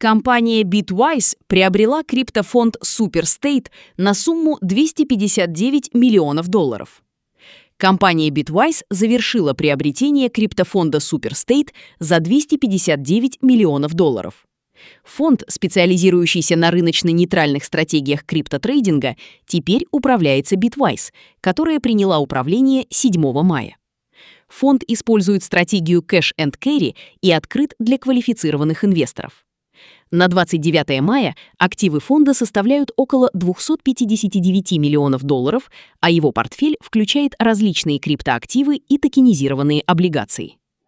Компания Bitwise приобрела криптофонд Superstate на сумму $259 миллионов. Компания Bitwise завершила приобретение криптофонда Superstate за $259 миллионов. Фонд, специализирующийся на рыночно-нейтральных стратегиях криптотрейдинга, теперь управляется Bitwise, которая приняла управление 7 мая. Фонд использует стратегию Cash and Carry и открыт для квалифицированных инвесторов. На 29 мая активы фонда составляют около $259 миллионов, а его портфель включает различные криптоактивы и токенизированные облигации.